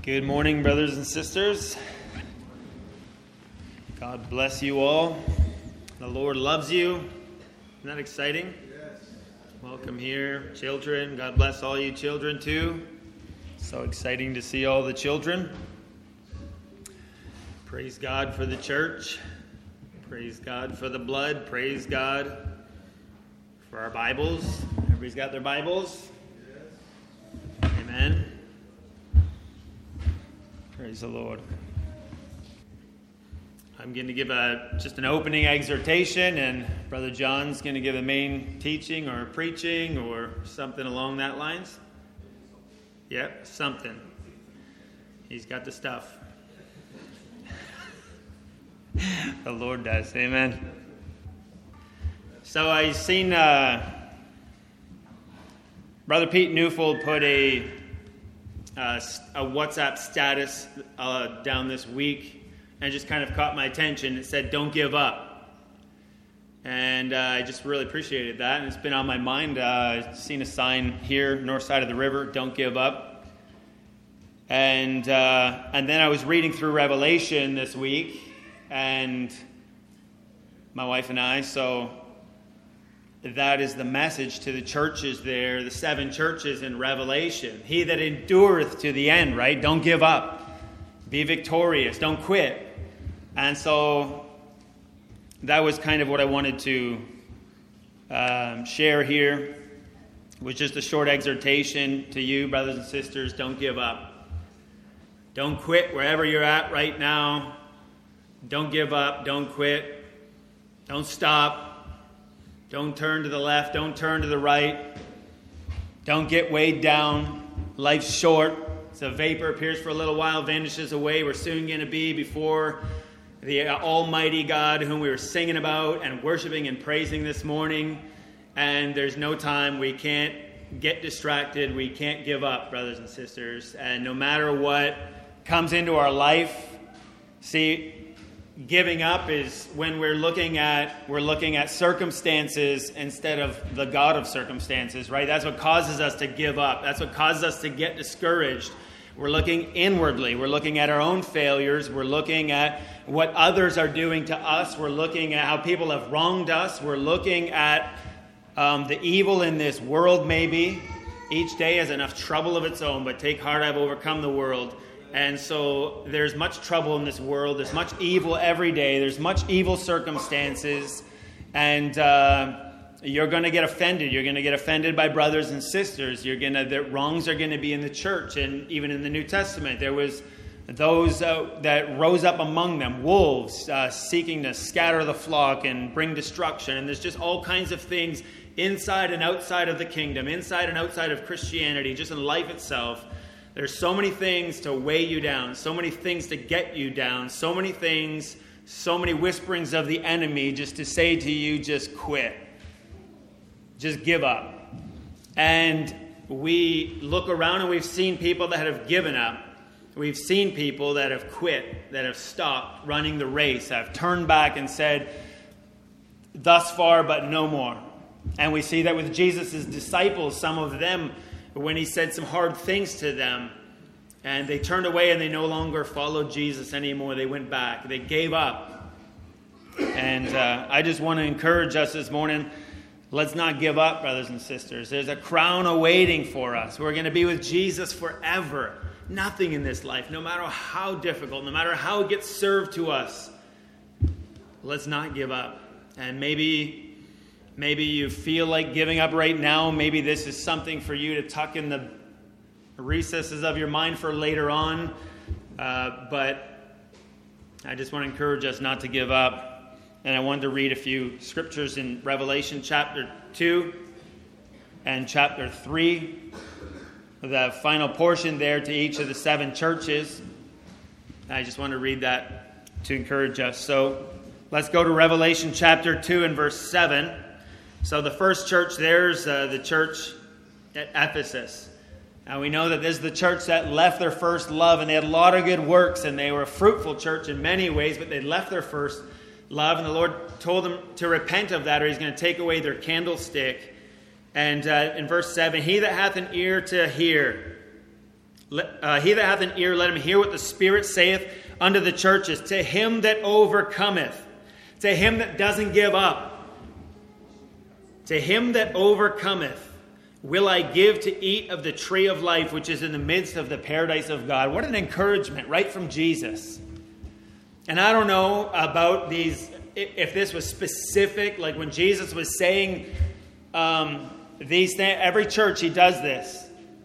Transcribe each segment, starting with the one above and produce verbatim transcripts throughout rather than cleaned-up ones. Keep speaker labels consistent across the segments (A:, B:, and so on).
A: Good morning, brothers and sisters. God bless you all. The Lord loves you. Isn't that exciting? Yes. Welcome here, children. God bless all you children too. So exciting to see all the children. Praise God for the church. Praise God for the blood. Praise God for our Bibles. Everybody's got their Bibles? Yes. Amen. Praise the Lord. I'm going to give a just an opening exhortation, and Brother John's going to give a main teaching or preaching or something along that lines. Yep, something. He's got the stuff. The Lord does. Amen. So I seen uh, Brother Pete Newfold put a Uh, a WhatsApp status uh, down this week, and it just kind of caught my attention. It said, "Don't give up," and uh, I just really appreciated that, and it's been on my mind. Uh, I've seen a sign here, north side of the river, "Don't give up," and uh, and then I was reading through Revelation this week, and my wife and I, so that is the message to the churches there, the seven churches in Revelation. He that endureth to the end, right? Don't give up. Be victorious. Don't quit. And so that was kind of what I wanted to um, share here. It was just a short exhortation to you, brothers and sisters. Don't give up. Don't quit wherever you're at right now. Don't give up. Don't quit. Don't stop. Don't turn to the left. Don't turn to the right. Don't get weighed down. Life's short. It's a vapor, appears for a little while, vanishes away. We're soon going to be before the Almighty God whom we were singing about and worshiping and praising this morning. And there's no time. We can't get distracted. We can't give up, brothers and sisters. And no matter what comes into our life, see, giving up is when we're looking at we're looking at circumstances instead of the God of circumstances, right? That's what causes us to give up. That's what causes us to get discouraged. We're looking inwardly. We're looking at our own failures. We're looking at what others are doing to us. We're looking at how people have wronged us. We're looking at um, the evil in this world, maybe. Each day has enough trouble of its own, but take heart, I've overcome the world. And so there's much trouble in this world. There's much evil every day. There's much evil circumstances. And uh, you're going to get offended. You're going to get offended by brothers and sisters. You're going to, the wrongs are going to be in the church. And even in the New Testament, there was those uh, that rose up among them, wolves, uh, seeking to scatter the flock and bring destruction. And there's just all kinds of things inside and outside of the kingdom, inside and outside of Christianity, just in life itself. There's so many things to weigh you down, so many things to get you down, so many things, so many whisperings of the enemy just to say to you, just quit. Just give up. And we look around and we've seen people that have given up. We've seen people that have quit, that have stopped running the race, have turned back and said, thus far but no more. And we see that with Jesus' disciples, some of them, when he said some hard things to them, and they turned away and they no longer followed Jesus anymore. They went back. They gave up. And uh, I just want to encourage us this morning, let's not give up, brothers and sisters. There's a crown awaiting for us. We're going to be with Jesus forever. Nothing in this life, no matter how difficult, no matter how it gets served to us, let's not give up. And maybe... Maybe you feel like giving up right now. Maybe this is something for you to tuck in the recesses of your mind for later on. Uh, but I just want to encourage us not to give up. And I wanted to read a few scriptures in Revelation chapter two and chapter three. The final portion there to each of the seven churches. I just want to read that to encourage us. So let's go to Revelation chapter two and verse seven. So the first church there is uh, the church at Ephesus. And we know that this is the church that left their first love, and they had a lot of good works, and they were a fruitful church in many ways, but they left their first love, and the Lord told them to repent of that, or he's going to take away their candlestick. And uh, in verse seven, he that hath an ear to hear, Uh, he that hath an ear, let him hear what the Spirit saith unto the churches. To him that overcometh, to him that doesn't give up, to him that overcometh, will I give to eat of the tree of life, which is in the midst of the paradise of God. What an encouragement, right from Jesus. And I don't know about these, if this was specific, like when Jesus was saying um, these things, every church he does this.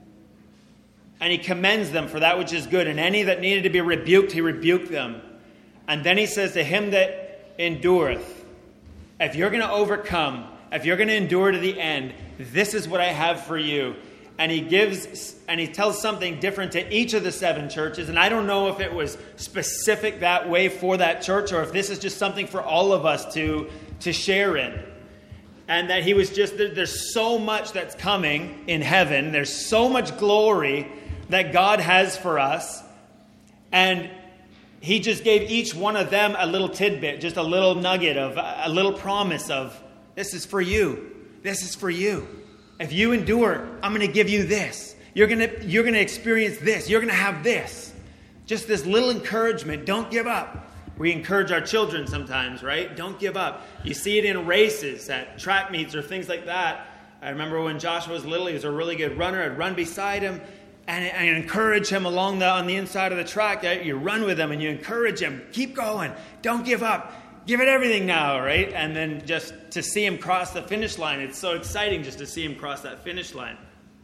A: And he commends them for that which is good. And any that needed to be rebuked, he rebuked them. And then he says, to him that endureth, if you're going to overcome, if you're going to endure to the end, this is what I have for you. And he gives, and he tells something different to each of the seven churches. And I don't know if it was specific that way for that church, or if this is just something for all of us to, to share in. And that he was just, there's so much that's coming in heaven. There's so much glory that God has for us. And he just gave each one of them a little tidbit, just a little nugget of, a little promise of, this is for you. This is for you. If you endure, I'm going to give you this. You're going to, you're going to experience this. You're going to have this. Just this little encouragement. Don't give up. We encourage our children sometimes, right? Don't give up. You see it in races, at track meets or things like that. I remember when Joshua was little, he was a really good runner. I'd run beside him and I encourage him along the on the inside of the track. You run with him and you encourage him. Keep going. Don't give up. Give it everything now, right? And then just to see him cross the finish line, it's so exciting just to see him cross that finish line.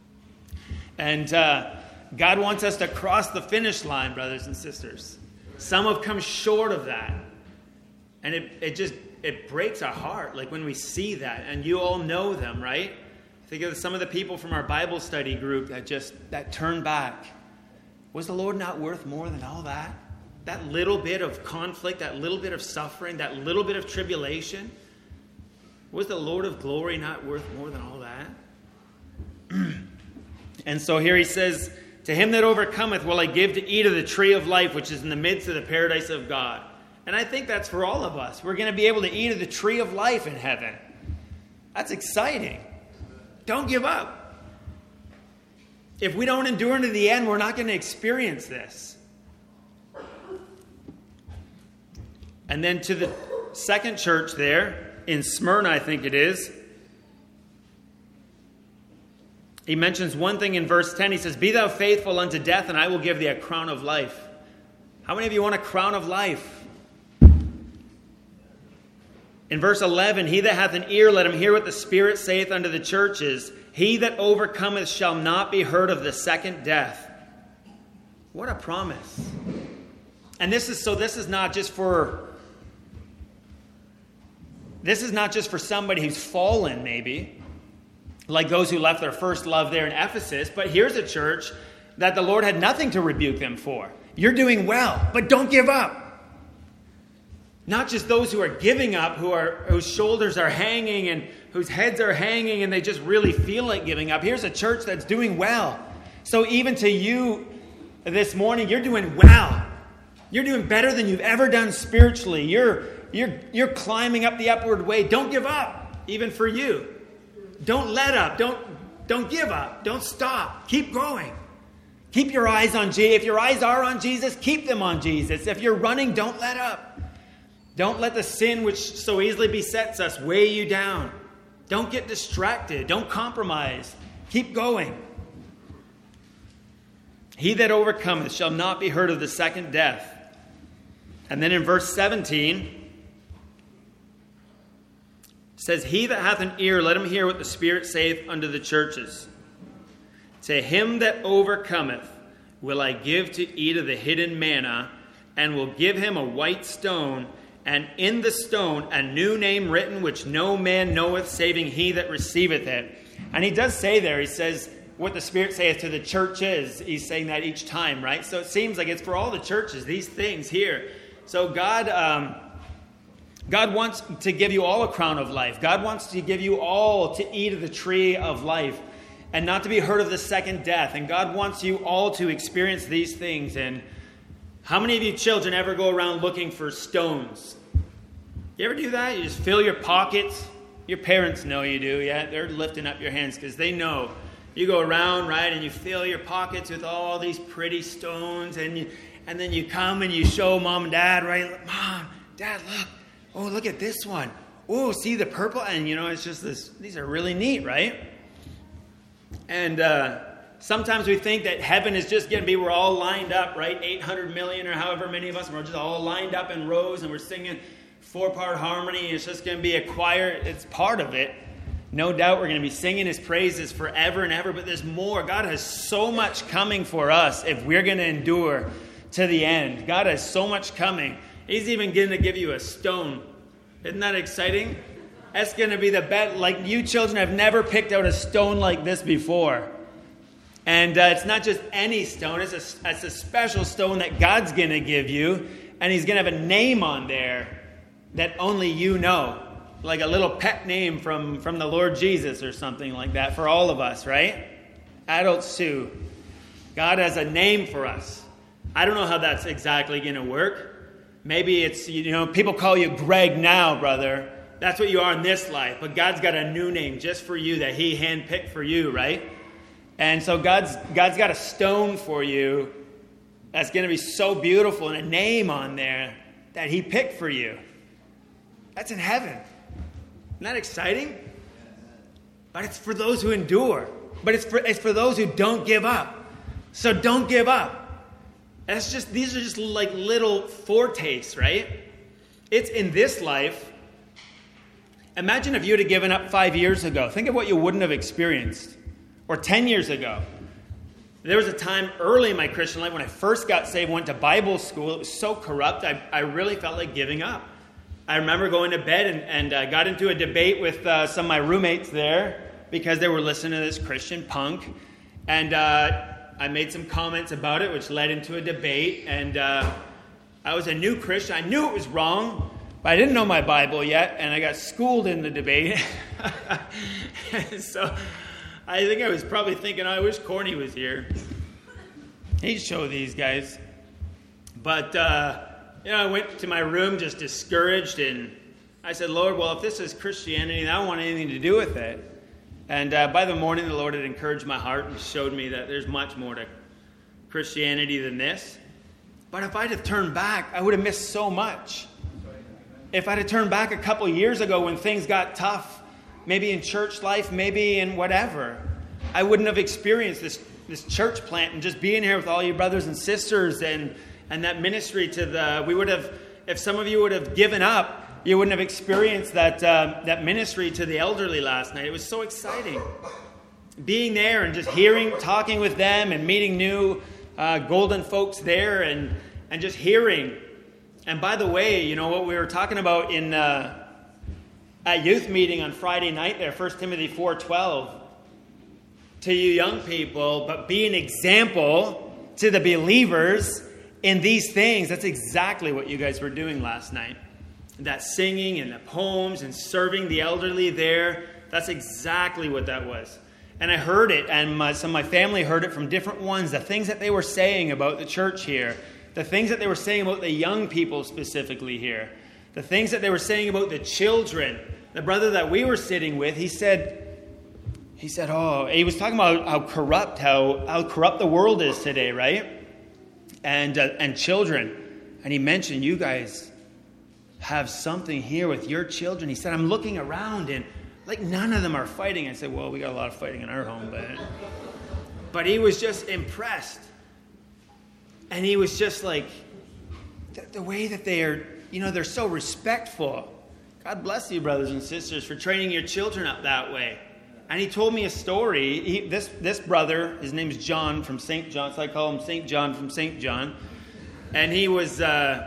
A: And uh, God wants us to cross the finish line, brothers and sisters. Some have come short of that. And it, it just, it breaks our heart, like when we see that. And you all know them, right? Think of some of the people from our Bible study group that just, that turned back. Was the Lord not worth more than all that? That little bit of conflict, that little bit of suffering, that little bit of tribulation. Was the Lord of glory not worth more than all that? And so here he says, to him that overcometh will I give to eat of the tree of life, which is in the midst of the paradise of God. And I think that's for all of us. We're going to be able to eat of the tree of life in heaven. That's exciting. Don't give up. If we don't endure to the end, we're not going to experience this. And then to the second church there, in Smyrna, I think it is, he mentions one thing in verse ten. He says, be thou faithful unto death, and I will give thee a crown of life. How many of you want a crown of life? In verse eleven, he that hath an ear, let him hear what the Spirit saith unto the churches. He that overcometh shall not be hurt of the second death. What a promise. And this is, so this is not just for, this is not just for somebody who's fallen, maybe, like those who left their first love there in Ephesus, but here's a church that the Lord had nothing to rebuke them for. You're doing well, but don't give up. Not just those who are giving up, who are whose shoulders are hanging and whose heads are hanging and they just really feel like giving up. Here's a church that's doing well. So even to you this morning, you're doing well. You're doing better than you've ever done spiritually. You're, you're, you're climbing up the upward way. Don't give up, even for you. Don't let up. Don't, don't give up. Don't stop. Keep going. Keep your eyes on Jesus. If your eyes are on Jesus, keep them on Jesus. If you're running, don't let up. Don't let the sin which so easily besets us weigh you down. Don't get distracted. Don't compromise. Keep going. He that overcometh shall not be hurt of the second death. And then in verse seventeen, it says, he that hath an ear, let him hear what the Spirit saith unto the churches. To him that overcometh will I give to eat of the hidden manna, and will give him a white stone, and in the stone a new name written, which no man knoweth, saving he that receiveth it. And he does say there, he says, what the Spirit saith to the churches. He's saying that each time, right? So it seems like it's for all the churches, these things here. So God, um, God wants to give you all a crown of life. God wants to give you all to eat of the tree of life and not to be hurt of the second death. And God wants you all to experience these things. And how many of you children ever go around looking for stones? You ever do that? You just fill your pockets. Your parents know you do, yeah? They're lifting up your hands because they know You go around, right, and you fill your pockets with all these pretty stones, and you, and then you come and you show mom and dad, right? Mom, dad, look. Oh, look at this one. Oh, see the purple? And, you know, it's just this, these are really neat, right? And uh, sometimes we think that heaven is just going to be, we're all lined up, right? eight hundred million or however many of us, and we're just all lined up in rows, and we're singing four-part harmony. It's just going to be a choir. It's part of it. No doubt we're going to be singing his praises forever and ever, but there's more. God has so much coming for us if we're going to endure to the end. God has so much coming. He's even going to give you a stone. Isn't that exciting? That's going to be the best. Like, you children have never picked out a stone like this before. And uh, it's not just any stone. It's a, it's a special stone that God's going to give you. And he's going to have a name on there that only you know. Like a little pet name from, from the Lord Jesus or something like that for all of us, right? Adults too. God has a name for us. I don't know how that's exactly going to work. Maybe it's, you know, people call you Greg now, brother. That's what you are in this life. But God's got a new name just for you that he handpicked for you, right? And so God's God's got a stone for you that's going to be so beautiful and a name on there that he picked for you. That's in heaven. Isn't that exciting? But it's for those who endure. But it's for it's for those who don't give up. So don't give up. That's just these are just like little foretastes, right? It's in this life. Imagine if you would have given up five years ago. Think of what you wouldn't have experienced. Or ten years ago. There was a time early in my Christian life when I first got saved, went to Bible school. It was so corrupt, I, I really felt like giving up. I remember going to bed and, and uh, got into a debate with uh, some of my roommates there because they were listening to this Christian punk. And uh, I made some comments about it, which led into a debate. And uh, I was a new Christian. I knew it was wrong, but I didn't know my Bible yet. And I got schooled in the debate. So I think I was probably thinking, oh, I wish Corny was here. He'd show these guys. But... Uh, You know, I went to my room just discouraged, and I said, Lord, well, if this is Christianity, I don't want anything to do with it. And uh, by the morning, the Lord had encouraged my heart and showed me that there's much more to Christianity than this. But if I'd have turned back, I would have missed so much. If I'd have turned back a couple years ago when things got tough, maybe in church life, maybe in whatever, I wouldn't have experienced this, this church plant and just being here with all your brothers and sisters and And that ministry to the, we would have, if some of you would have given up, you wouldn't have experienced that uh, that ministry to the elderly last night. It was so exciting. Being there and just hearing, talking with them and meeting new uh, golden folks there and, and just hearing. And by the way, you know what we were talking about in uh, at youth meeting on Friday night there, First Timothy four twelve. To you young people, but be an example to the believers in these things. That's exactly what you guys were doing last night. That singing and the poems and serving the elderly there. That's exactly what that was. And I heard it, and my, some of my family heard it from different ones. The things that they were saying about the church here. The things that they were saying about the young people specifically here. The things that they were saying about the children. The brother that we were sitting with, he said... He said, oh, he was talking about how corrupt, how, how corrupt the world is today, right? And uh, and children. And he mentioned, you guys have something here with your children. He said, I'm looking around and like none of them are fighting. I said, well, we got a lot of fighting in our home, but but he was just impressed. And he was just like, the, the way that they are, you know, they're so respectful. God bless you, brothers and sisters, for training your children up that way. And he told me a story. He, this this brother, his name's John from Saint John, so I call him Saint John from Saint John. And he was, uh,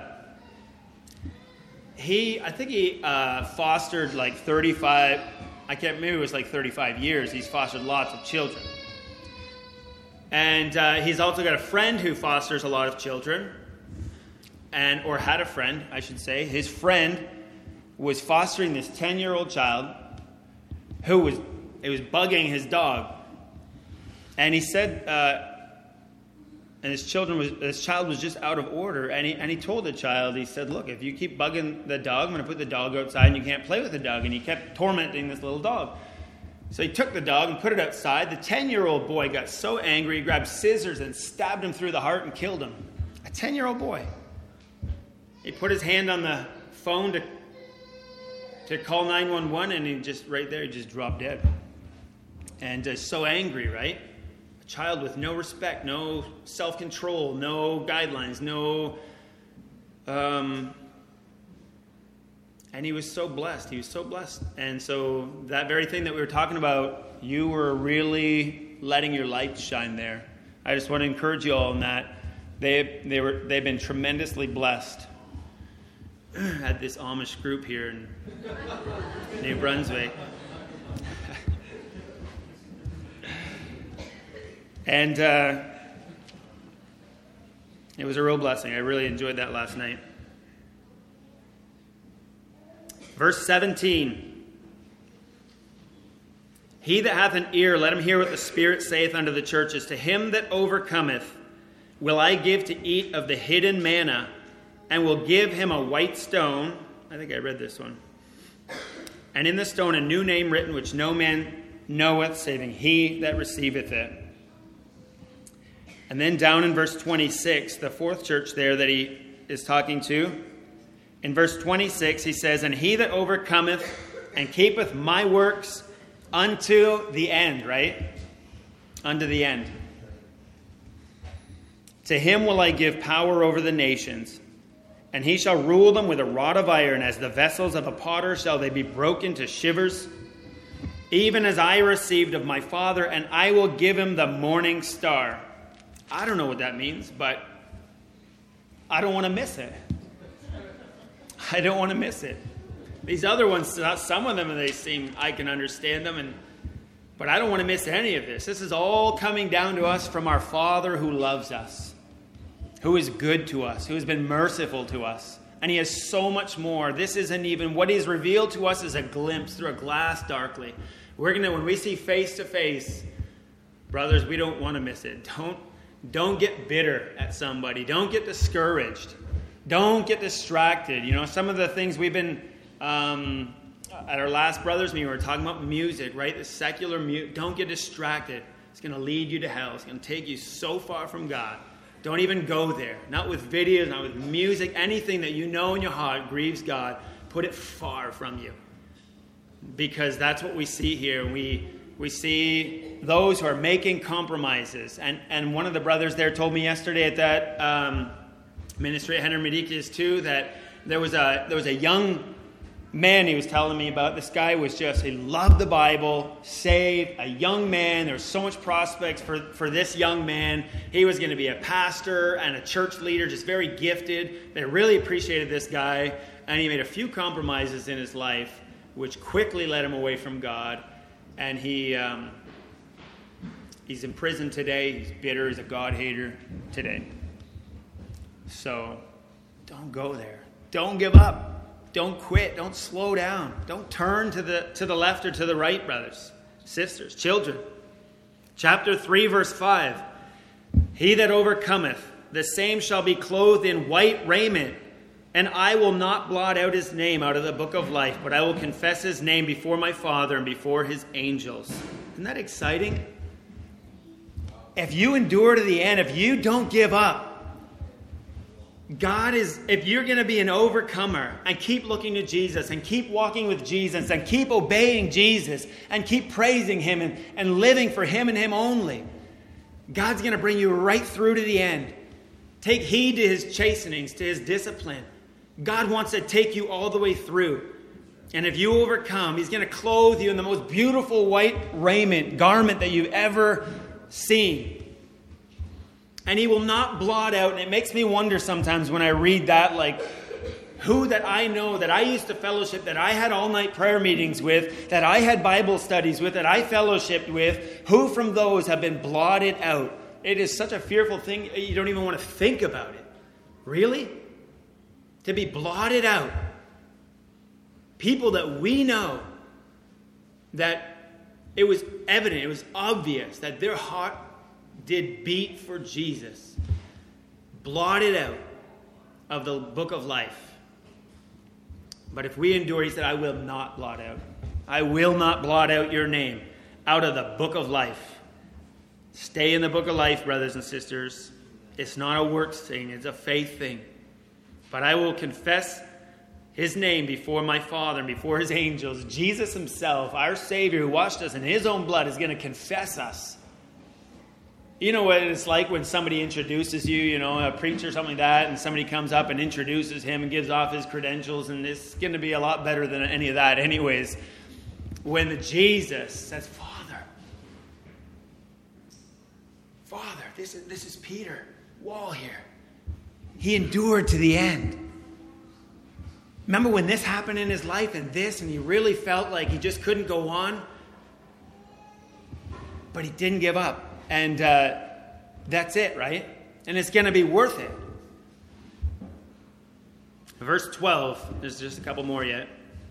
A: he, I think he uh, fostered like thirty-five, I can't, maybe it was like thirty-five years. He's fostered lots of children. And uh, he's also got a friend who fosters a lot of children. And, or had a friend, I should say. His friend was fostering this ten-year-old child who was... It was bugging his dog. And he said, uh, and his children was, his child was just out of order. And he, and he told the child, he said, look, if you keep bugging the dog, I'm going to put the dog outside and you can't play with the dog. And he kept tormenting this little dog. So he took the dog and put it outside. The ten-year-old boy got so angry, he grabbed scissors and stabbed him through the heart and killed him. A ten-year-old boy. He put his hand on the phone to, to call nine one one, and he just, right there, he just dropped dead. And uh, so angry, right? A child with no respect, no self-control, no guidelines, no... Um, and he was so blessed. He was so blessed. And so that very thing that we were talking about, you were really letting your light shine there. I just want to encourage you all in that. They, they were, they've been tremendously blessed at this Amish group here in New Brunswick. And uh, it was a real blessing. I really enjoyed that last night. Verse seventeen. He that hath an ear, let him hear what the Spirit saith unto the churches. To him that overcometh will I give to eat of the hidden manna, and will give him a white stone. I think I read this one. And in the stone a new name written, which no man knoweth, saving he that receiveth it. And then down in verse twenty-six, the fourth church there that he is talking to, in verse twenty-six, he says, and he that overcometh and keepeth my works unto the end, right? Unto the end. To him will I give power over the nations, and he shall rule them with a rod of iron. As the vessels of a potter shall they be broken to shivers, even as I received of my Father, and I will give him the morning star. I don't know what that means, but I don't want to miss it. I don't want to miss it. These other ones, some of them, they seem, I can understand them, and but I don't want to miss any of this. This is all coming down to us from our Father who loves us, who is good to us, who has been merciful to us. And he has so much more. This isn't even, what he's revealed to us is a glimpse through a glass darkly. We're going to, when we see face to face, brothers, we don't want to miss it. Don't, don't get bitter at somebody. Don't get discouraged. Don't get distracted. You know, some of the things we've been, um, at our last brothers meeting, we were talking about music, right? The secular music. Don't get distracted. It's going to lead you to hell. It's going to take you so far from God. Don't even go there. Not with videos, not with music. Anything that you know in your heart grieves God, put it far from you. Because that's what we see here. We we see those who are making compromises. And, and one of the brothers there told me yesterday at that um, ministry at Henry Medicis too, that there was a there was a young man he was telling me about. This guy was just, he loved the Bible, saved, a young man. There was so much prospects for, for this young man. He was going to be a pastor and a church leader, just very gifted. They really appreciated this guy. And he made a few compromises in his life, which quickly led him away from God. And he um, he's in prison today. He's bitter. He's a God-hater today. So don't go there. Don't give up. Don't quit. Don't slow down. Don't turn to the to the left or to the right, brothers, sisters, children. Chapter three, verse five. He that overcometh, the same shall be clothed in white raiment, and I will not blot out his name out of the book of life, but I will confess his name before my Father and before his angels. Isn't that exciting? If you endure to the end, if you don't give up, God is, if you're going to be an overcomer and keep looking to Jesus and keep walking with Jesus and keep obeying Jesus and keep praising him and, and living for him and him only, God's going to bring you right through to the end. Take heed to his chastenings, to his discipline. God wants to take you all the way through. And if you overcome, he's going to clothe you in the most beautiful white raiment, garment that you've ever seen. And he will not blot out. And it makes me wonder sometimes when I read that, like, who that I know, that I used to fellowship, that I had all-night prayer meetings with, that I had Bible studies with, that I fellowshipped with, who from those have been blotted out? It is such a fearful thing, you don't even want to think about it. Really? To be blotted out. People that we know, that it was evident, it was obvious that their heart did beat for Jesus, blotted out of the book of life. But if we endure, he said, I will not blot out. I will not blot out your name. out of the book of life. Stay in the book of life, brothers and sisters. It's not a works thing. It's a faith thing. But I will confess his name before my Father and before his angels. Jesus himself, our Savior who washed us in his own blood, is going to confess us. You know what it's like when somebody introduces you, you know, a preacher or something like that, and somebody comes up and introduces him and gives off his credentials, and it's going to be a lot better than any of that anyways. When the Jesus says, Father, Father, this is, this is Peter Wall here. He endured to the end. Remember when this happened in his life and this, and he really felt like he just couldn't go on? But he didn't give up. And uh, that's it, right? And it's going to be worth it. Verse twelve, there's just a couple more yet.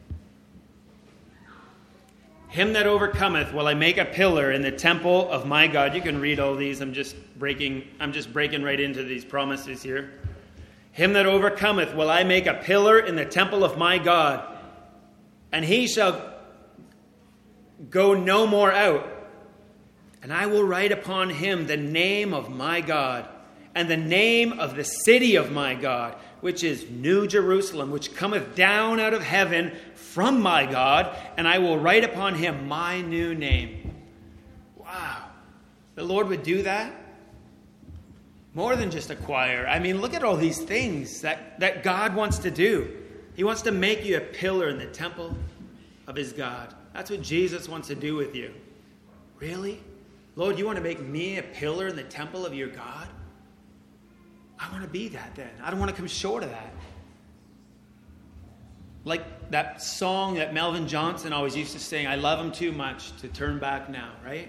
A: Him that overcometh will I make a pillar in the temple of my God. You can read all these. I'm just breaking, I'm just breaking right into these promises here. Him that overcometh will I make a pillar in the temple of my God, and he shall go no more out. And I will write upon him the name of my God, and the name of the city of my God, which is New Jerusalem, which cometh down out of heaven from my God, and I will write upon him my new name. Wow. The Lord would do that? More than just a choir. I mean, look at all these things that, that God wants to do. He wants to make you a pillar in the temple of his God. That's what Jesus wants to do with you. Really? Lord, you want to make me a pillar in the temple of your God? I want to be that then. I don't want to come short of that. Like that song that Melvin Johnson always used to sing, I love him too much to turn back now, right?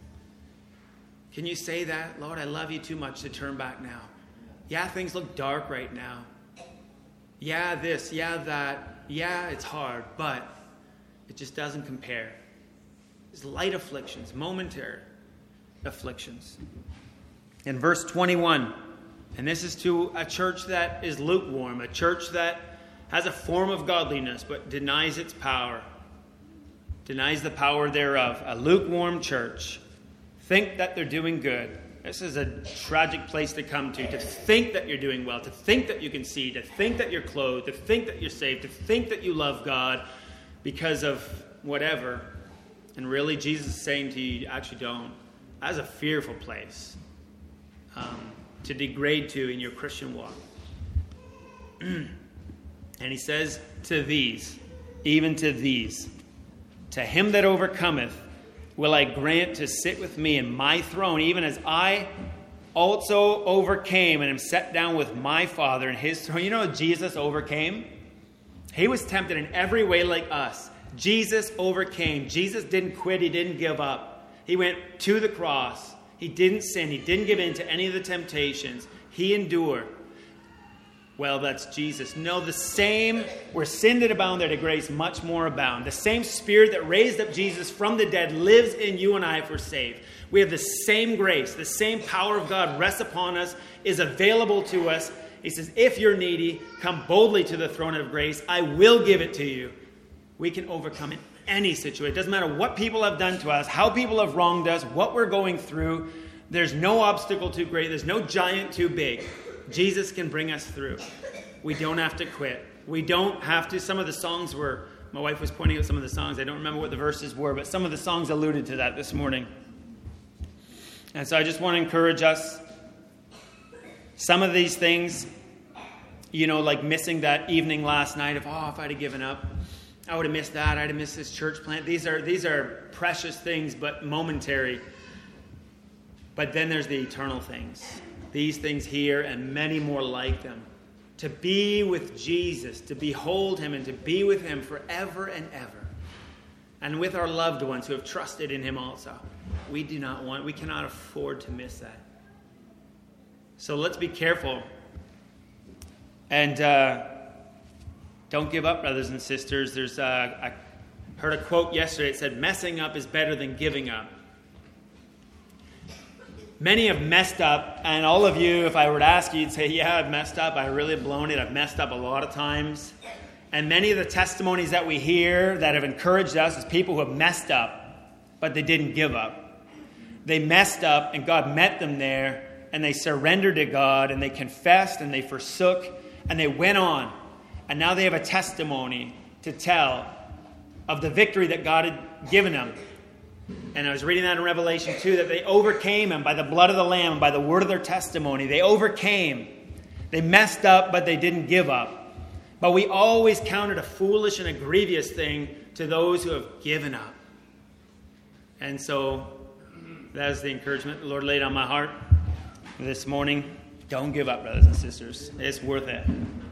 A: Can you say that? Lord, I love you too much to turn back now. Yeah, things look dark right now. Yeah, this, yeah, that. Yeah, it's hard, but it just doesn't compare. It's light afflictions, momentary afflictions. In verse twenty-one, and this is to a church that is lukewarm, a church that has a form of godliness but denies its power, denies the power thereof, a lukewarm church. Think that they're doing good. This is a tragic place to come to, to think that you're doing well, to think that you can see, to think that you're clothed, to think that you're saved, to think that you love God because of whatever. And really, Jesus is saying to you, you actually don't. That's a fearful place um, to degrade to in your Christian walk. And he says to these, even to these, to him that overcometh will I grant to sit with me in my throne, even as I also overcame and am set down with my Father in his throne. You know, Jesus overcame. He was tempted in every way like us. Jesus overcame. Jesus didn't quit. He didn't give up. He went to the cross. He didn't sin. He didn't give in to any of the temptations. He endured. Well, that's Jesus. No, the same, where sin did abound, there did grace much more abound. The same Spirit that raised up Jesus from the dead lives in you and I if we're saved. We have the same grace. The same power of God rests upon us, is available to us. He says, if you're needy, come boldly to the throne of grace. I will give it to you. We can overcome in any situation. It doesn't matter what people have done to us, how people have wronged us, what we're going through. There's no obstacle too great. There's no giant too big. Jesus can bring us through. We don't have to quit. We don't have to. Some of the songs were, my wife was pointing out some of the songs. I don't remember what the verses were, but some of the songs alluded to that this morning. And so I just want to encourage us. Some of these things, you know, like missing that evening last night of, oh, if I'd have given up, I would have missed that. I'd have missed this church plant. These are these are precious things, but momentary. But then there's the eternal things. These things here and many more like them. To be with Jesus, to behold him and to be with him forever and ever. And with our loved ones who have trusted in him also. We do not want, we cannot afford to miss that. So let's be careful. And uh, don't give up, brothers and sisters. There's uh, I heard a quote yesterday. It said, messing up is better than giving up. Many have messed up, and all of you, if I were to ask you, you'd say, yeah, I've messed up. I really have blown it. I've messed up a lot of times. And many of the testimonies that we hear that have encouraged us is people who have messed up. but they didn't give up. They messed up, and God met them there, and they surrendered to God, and they confessed, and they forsook, and they went on. And now they have a testimony to tell of the victory that God had given them. And I was reading that in Revelation two, that they overcame him by the blood of the Lamb and by the word of their testimony. They overcame. They messed up, but they didn't give up. But we always count it a foolish and a grievous thing to those who have given up. And so that is the encouragement the Lord laid on my heart this morning. Don't give up, brothers and sisters. It's worth it.